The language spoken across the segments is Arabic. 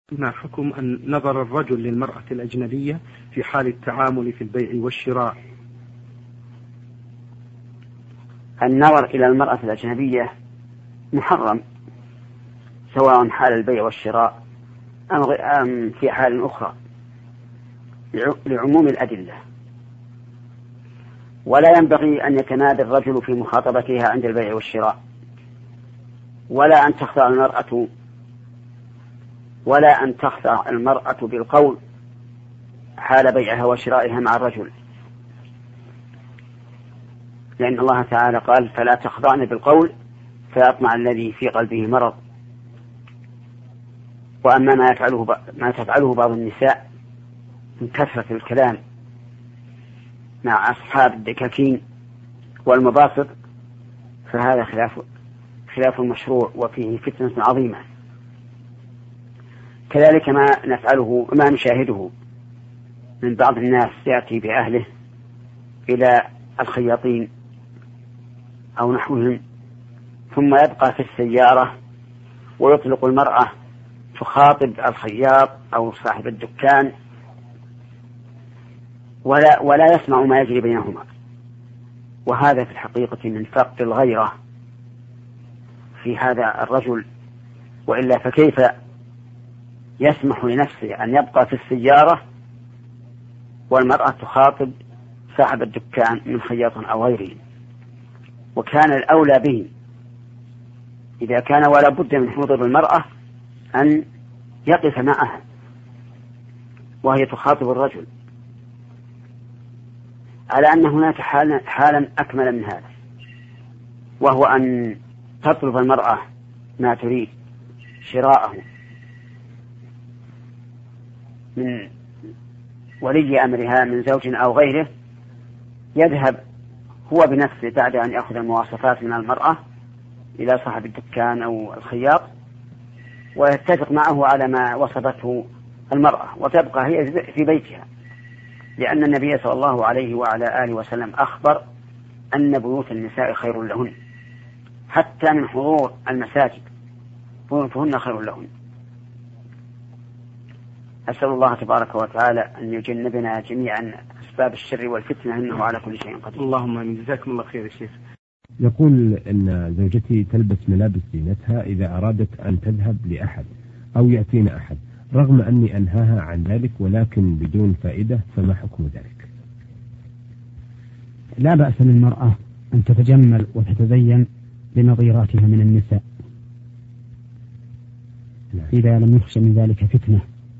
ما حكم أن نظر الرجل للمرأة الأجنبية في حال التعامل في البيع والشراء؟ النظر إلى المرأة الأجنبية محرم، سواء حال البيع والشراء أم في حال أخرى، لعموم الأدلة. ولا ينبغي أن يتنادى الرجل في مخاطبتها عند البيع والشراء، ولا أن تخضع المرأة بالقول حال بيعها وشرائها مع الرجل، لأن الله تعالى قال: فلا تخضعن بالقول فيطمع الذي في قلبه مرض. وأما ما تفعله بعض النساء من كثرة الكلام مع أصحاب الدكاكين والمباسط فهذا خلاف المشروع وفيه فتنة عظيمة. كذلك ما نشاهده من بعض الناس يأتي بأهله إلى الخياطين أو نحوهم، ثم يبقى في السيارة ويطلق المرأة تخاطب الخياط أو صاحب الدكان ولا يسمع ما يجري بينهما، وهذا في الحقيقة من فقد الغيرة في هذا الرجل. وإلا فكيف يسمح لنفسه أن يبقى في السيارة والمرأة تخاطب صاحب الدكان من خياط أو غيره؟ وكان الأولى به إذا كان ولا بد من حضور المرأة أن يقف معها وهي تخاطب الرجل، على أن هناك حالا أكمل من هذا، وهو أن تطلب المرأة ما تريد شراءه من ولي أمرها من زوج أو غيره، يذهب هو بنفسه بعد أن يأخذ المواصفات من المرأة إلى صاحب الدكان أو الخياط ويتفق معه على ما وصفته المرأة، وتبقى هي في بيتها، لأن النبي صلى الله عليه وعلى آله وسلم أخبر أن بيوت النساء خير لهن، حتى من حضور المساجد بيوتهن خير لهن. أسأل الله تبارك وتعالى أن يجنبنا جميعا أسباب الشر والفتنة، إنه على كل شيء قدير. اللهم آمين. جزاكم الله خير يا شيخ. يقول أن زوجتي تلبس ملابس زينتها إذا أرادت أن تذهب لأحد أو يأتينا أحد، رغم أني أنهاها عن ذلك ولكن بدون فائدة، فما حكم ذلك؟ لا بأس للمرأة أن تتجمل وتتزين لنظيراتها من النساء إذا لم يخشى من ذلك فتنة،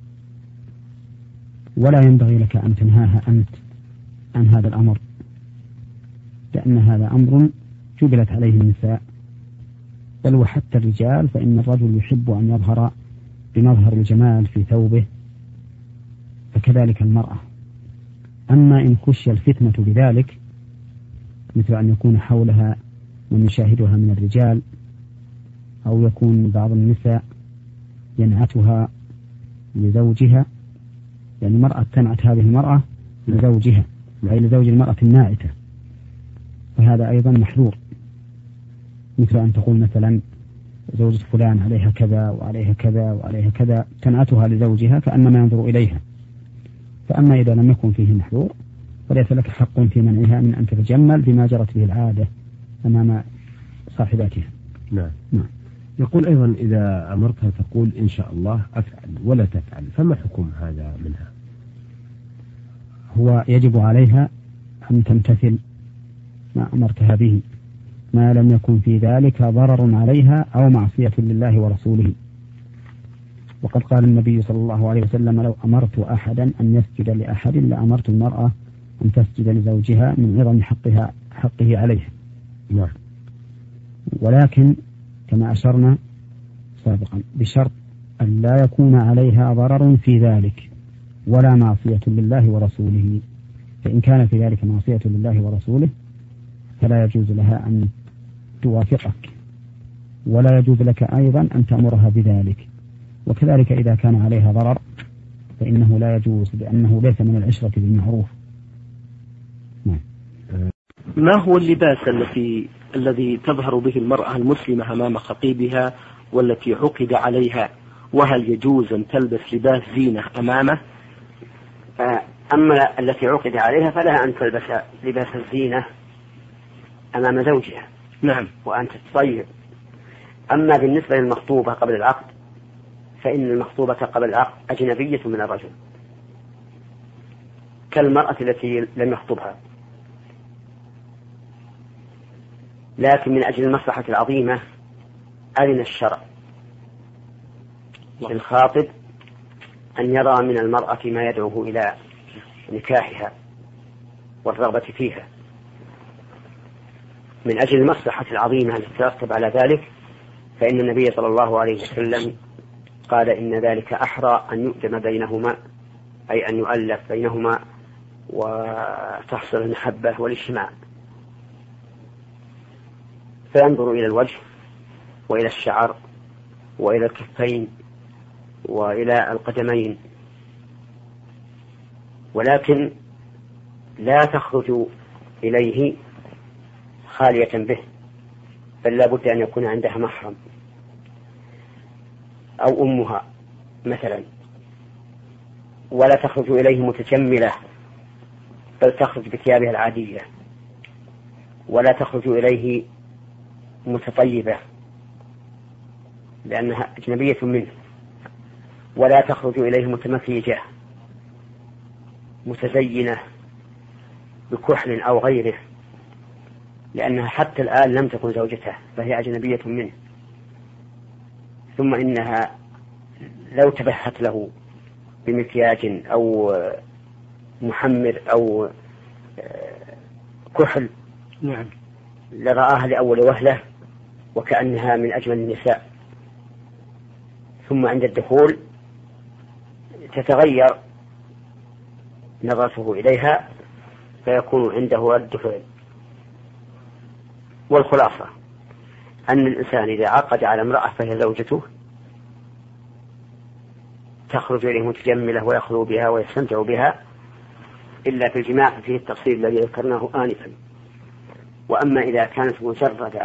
ولا ينبغي لك أن تنهاها أنت عن هذا الأمر، لأن هذا أمر جبلت عليه النساء، بل وحتى الرجال، فإن الرجل يحب أن يظهر بمظهر الجمال في ثوبه، فكذلك المرأة. أما إن خشي الفتنة بذلك، مثل أن يكون حولها من يشاهدها من الرجال، أو يكون بعض النساء ينعتها لزوجها، يعني المرأة تنعت هذه المرأة لزوجها أي لزوج المرأة الناعتة، فهذا أيضا محذور، مثل أن تقول مثلا زوجة فلان عليها كذا وعليها كذا وعليها كذا، تنعتها لزوجها كأنما ينظر إليها. فأما إذا لم يكن فيه محذور فليس لك حق في منعها من أن تتجمل بما جرت به العادة أمام صاحباتها. نعم. يقول أيضا إذا أمرتها تقول إن شاء الله أفعل ولا تفعل، فما حكم هذا منها؟ هو يجب عليها أن تمتثل ما أمرتها به، ما لم يكن في ذلك ضرر عليها أو معصية لله ورسوله. وقد قال النبي صلى الله عليه وسلم: لو أمرت أحدا أن يسجد لأحد لأمرت المرأة أن تسجد لزوجها من عظم حقه عليها. نعم. ولكن كما أشرنا سابقا بشرط أن لا يكون عليها ضرر في ذلك ولا معصية لله ورسوله، فإن كان في ذلك معصية لله ورسوله فلا يجوز لها أن توافقك، ولا يجوز لك أيضا أن تأمرها بذلك. وكذلك إذا كان عليها ضرر فإنه لا يجوز، لأنه ليس من العشرة بالمعروف. ما هو اللباس الذي تظهر به المرأة المسلمة أمام خطيبها والتي عقد عليها، وهل يجوز أن تلبس لباس زينة أمامه؟ أما التي عقد عليها فلها أن تلبس لباس الزينة أمام زوجها. نعم. وأن تتطيب. أما بالنسبة للمخطوبة قبل العقد فإن المخطوبة قبل العقد أجنبية من الرجل كالمرأة التي لم يخطبها، لكن من أجل المصلحة العظيمة أذن الشرع للخاطب أن يرى من المرأة ما يدعوه إلى نكاحها والرغبة فيها. من أجل المصلحة العظيمة التي ترتب على ذلك فإن النبي صلى الله عليه وسلم قال إن ذلك أحرى أن يؤدم بينهما، أي أن يؤلف بينهما وتحصل المحبة والاجتماع. فينظر إلى الوجه وإلى الشعر وإلى الكفين وإلى القدمين، ولكن لا تخرج إليه خالية به، بل لا بد أن يكون عندها محرم أو أمها مثلا، ولا تخرج إليه متجملة بل تخرج بثيابها العادية، ولا تخرج إليه متطيبة لأنها أجنبية منه، ولا تخرج إليه متمكيجة متزينة بكحل أو غيره، لأنها حتى الآن لم تكن زوجته فهي أجنبية منه. ثم إنها لو تبهت له بمكياج أو محمر أو كحل لرآها لأول وهلة وكأنها من أجمل النساء، ثم عند الدخول تتغير نظرته إليها فيكون عنده رد فعل. والخلاصة أن الإنسان إذا عقد على امرأة فهي زوجته تخرج إليه متجملة ويخلو بها ويستمتع بها إلا في الجماع فيه التفصيل الذي ذكرناه آنفا. وأما إذا كانت مجرد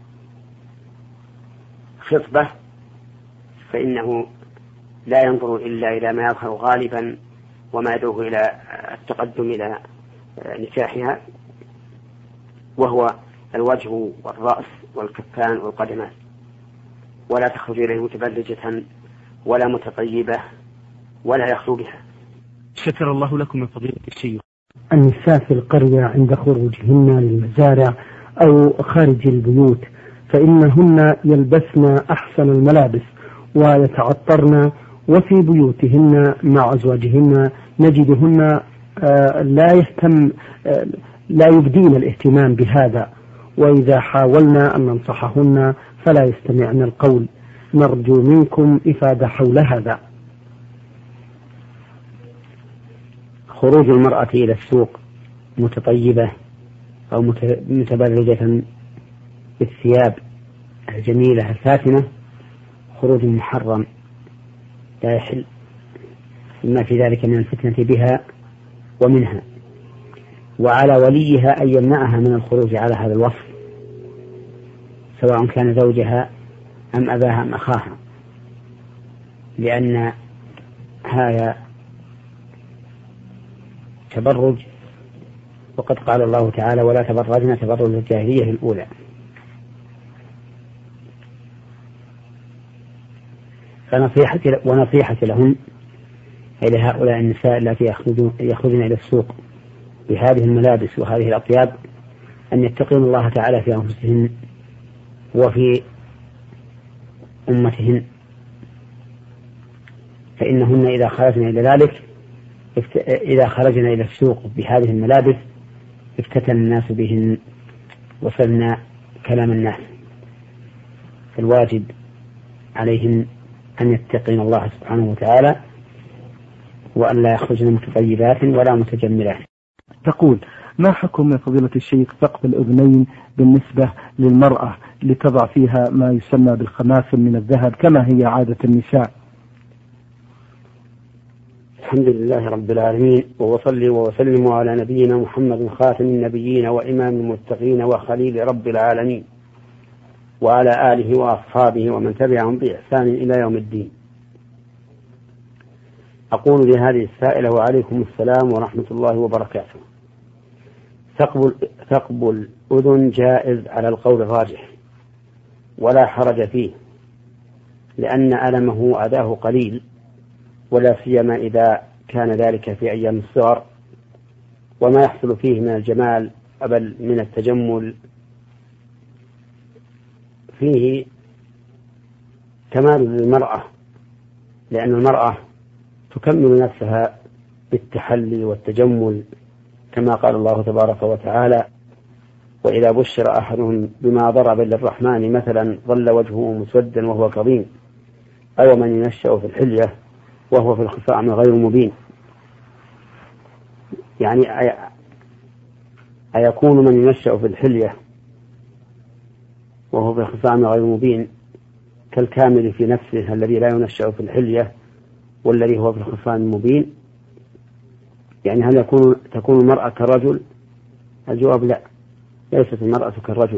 خطبة فإنه لا ينظر إلا إلى ما يظهر غالبا وما يدعوه إلى التقدم إلى نكاحها، وهو الوجه والرأس والكفان والقدمان، ولا تخرج إليه متبرجة ولا متطيبة ولا يخلو بها. شكر الله لكم من فضيلة الشيخ. النساء في القرية عند خروجهن للمزارع أو خارج البيوت فإنهن يلبسن أحسن الملابس ويتعطرن، وفي بيوتهن مع أزواجهن نجدهن لا يبدين الاهتمام بهذا، وإذا حاولنا أن ننصحهن فلا يستمعن القول. نرجو منكم إفادة حول هذا. خروج المرأة إلى السوق متطيبة أو متبرجة بالثياب الجميلة الفاتنة خروج محرم لا يحل، ما في ذلك من الفتنة بها ومنها، وعلى وليها أن يمنعها من الخروج على هذا الوصف سواء كان زوجها أم أباها أم أخاها، لأن هذا تبرج، وقد قال الله تعالى ولا تبرجن تبرج الجاهلية الأولى. ونصيحة لهم أي لهؤلاء النساء التي يخرجن إلى السوق بهذه الملابس وهذه الأطياب أن يتقين الله تعالى في أنفسهن وفي أمتهن، فإنهن إذا خرجن إلى السوق بهذه الملابس افتتن الناس بهن وصلنا كلام الناس، فالواجب عليهن أن يتقين الله سبحانه وتعالى وأن لا يخرجن متطيبات ولا متجملات. تقول: ما حكم من فضيلة الشيخ ثقب الأذنين بالنسبة للمرأة لتضع فيها ما يسمى بالخماسم من الذهب كما هي عادة النساء؟ الحمد لله رب العالمين، وصلي وسلم على نبينا محمد خاتم النبيين وإمام المتقين وخليل رب العالمين وعلى آله وأصحابه ومن تبعهم بإحسان إلى يوم الدين. أقول لهذه السائلة: وعليكم السلام ورحمة الله وبركاته. ثقب الأذن جائز على القول الراجح ولا حرج فيه، لأن ألمه أذاه قليل، ولا سيما إذا كان ذلك في أيام الصغر، وما يحصل فيه من الجمال بل من التجمل فيه كمال للمرأة، لأن المرأة تكمل نفسها بالتحلي والتجمل، كما قال الله تبارك وتعالى: وإذا بشر أحدهم بما ضرب للرحمن مثلا ظل وجهه مسودا وهو كظيم، أو من ينشأ في الحلية وهو في الخصام غير مبين. يعني أيكون من ينشأ في الحلية وهو في الخصام غير مبين كالكامل في نفسه الذي لا ينشأ في الحلية والذي هو في الخصام المبين؟ يعني هل تكون المرأة كالرجل؟ الجواب: لا، ليست المرأة كالرجل،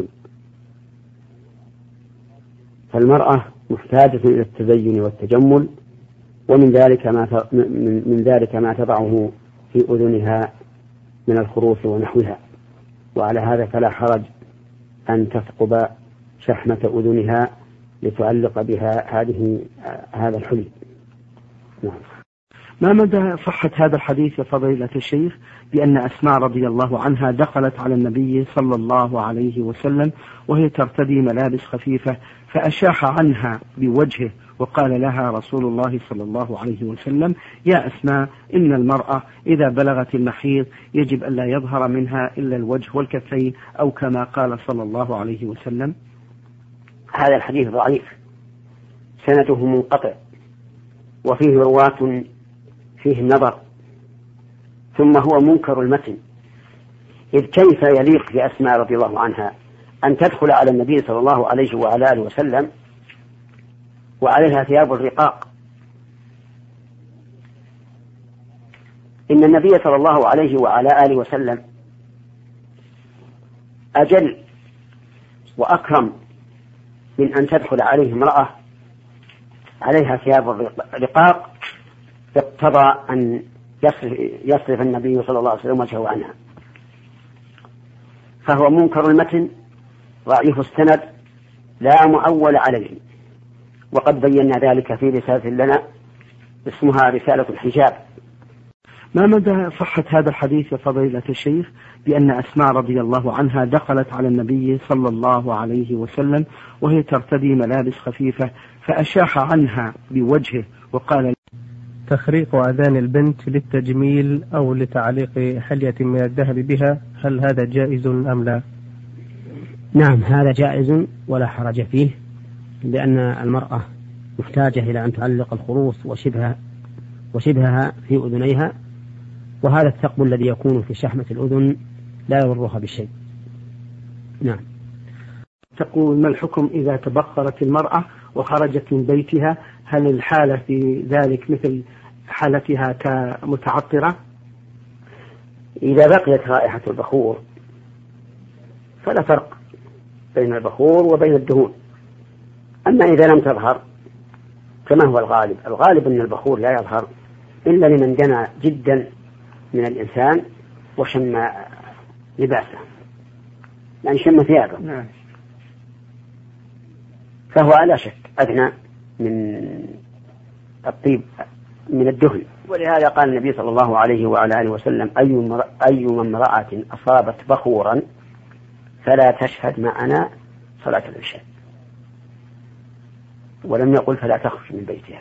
فالمرأة محتاجة إلى التزين والتجمل، ومن ذلك ما تضعه في أذنها من الخروف ونحوها، وعلى هذا فلا حرج أن تثقب شحمة أذنها لتعلق بها هذا الحلي. نعم. ما مدى صحة هذا الحديث يا فضيلة الشيخ بأن أسماء رضي الله عنها دخلت على النبي صلى الله عليه وسلم وهي ترتدي ملابس خفيفة، فأشاح عنها بوجهه وقال لها رسول الله صلى الله عليه وسلم: يا أسماء، إن المرأة إذا بلغت المحيض يجب أن لا يظهر منها إلا الوجه والكفين، أو كما قال صلى الله عليه وسلم. هذا الحديث ضعيف، سنده منقطع، وفيه رواة فيه النظر، ثم هو منكر المتن، إذ كيف يليق بأسماء رضي الله عنها أن تدخل على النبي صلى الله عليه وعلى آله وسلم وعليها ثياب الرقاق؟ إن النبي صلى الله عليه وعلى آله وسلم أجل وأكرم من أن تدخل عليه امرأة عليها ثياب الرقاق اقتضى أن يصرف النبي صلى الله عليه وسلم وجهه عنها، فهو منكر المتن ضعيف السند لا مؤول عليه، وقد بينا ذلك في رسالة لنا اسمها رسالة الحجاب. ما مدى صحة هذا الحديث يا فضيلة الشيخ بأن أسماء رضي الله عنها دخلت على النبي صلى الله عليه وسلم وهي ترتدي ملابس خفيفة، فأشاح عنها بوجهه وقال: تخريق أذان البنت للتجميل أو لتعليق حلية من الذهب بها، هل هذا جائز أم لا؟ نعم، هذا جائز ولا حرج فيه، لأن المرأة محتاجة إلى أن تعلق الخروص وشبهها في أذنيها، وهذا الثقب الذي يكون في شحمة الأذن لا يضرها بشيء. نعم. تقول: ما الحكم إذا تبخرت المرأة وخرجت من بيتها؟ هل الحالة في ذلك مثل حالتها كمتعطرة؟ إذا بقيت رائحة البخور فلا فرق بين البخور وبين الدهون. أما إذا لم تظهر كما هو الغالب أن البخور لا يظهر إلا لمن دنا جدا من الإنسان وشم لباسه، يعني شم ثيابه، فهو على شك أدنى من الطيب من الدهن. ولهذا قال النبي صلى الله عليه وعلى آله وسلم: أي امرأة أصابت بخورا فلا تشهد معنا صلاة العشاء، ولم يقل فلا تخرج من بيتها.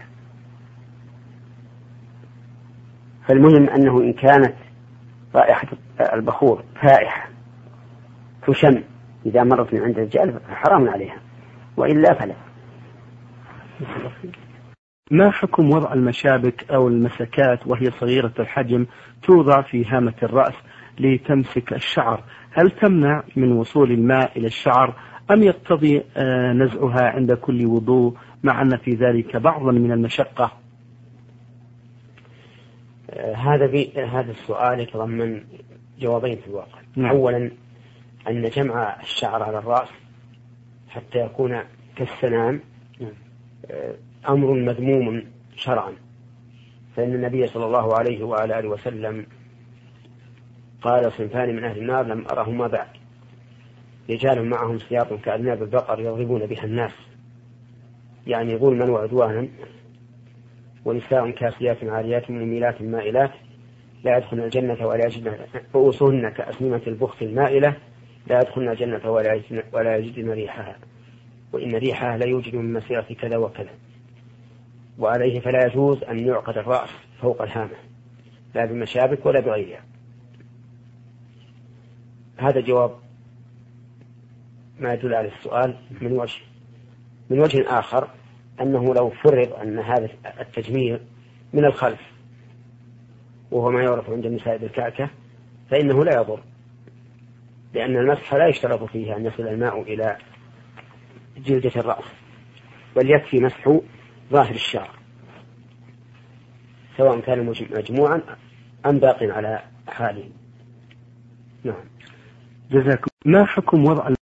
فالمهم أنه إن كانت رائحة البخور فائحة تشم إذا مرت من عند الرجال فحرام عليها، وإلا فلا. ما حكم وضع المشابك أو المسكات وهي صغيرة الحجم توضع في هامة الرأس لتمسك الشعر؟ هل تمنع من وصول الماء إلى الشعر أم يقتضي نزعها عند كل وضوء، مع أن في ذلك بعضا من المشقة؟ هذا السؤال يتضمن جوابين في الواقع. نعم. أولا أن جمع الشعر على الرأس حتى يكون كالسنام أمر مذموم شرعا، فإن النبي صلى الله عليه وعلى آله وسلم قال: صنفان من أهل النار لم أرهما بعد، رجال معهم سياط كأذناب البقر يضربون بها الناس، يعني ظلما وعدوانا، ونساء كاسيات عاريات مميلات مائلات لا يدخلن الجنة ولا يجدن رؤوسهن كأسنمة البخت المائلة لا يدخلن الجنة ولا يجدن ريحها، وإن ريحها لا يوجد من مسيرة كذا وكذا. وعليه فلا يجوز أن يعقد الرأس فوق الهامة لا بالمشابك ولا بغيرها. هذا جواب ما يدل على السؤال من وجه آخر، أنه لو فرض أن هذا التجميل من الخلف وهو ما يعرف عند النساء بالكعكة فإنه لا يضر، لأن المسح لا يشترط فيه أن يصل الماء إلى جلدة الرأس، بل يكفي مسح ظاهر الشعر سواء كان مجموعا أم باق على حاله. نعم. جزاكم. ما حكم وضع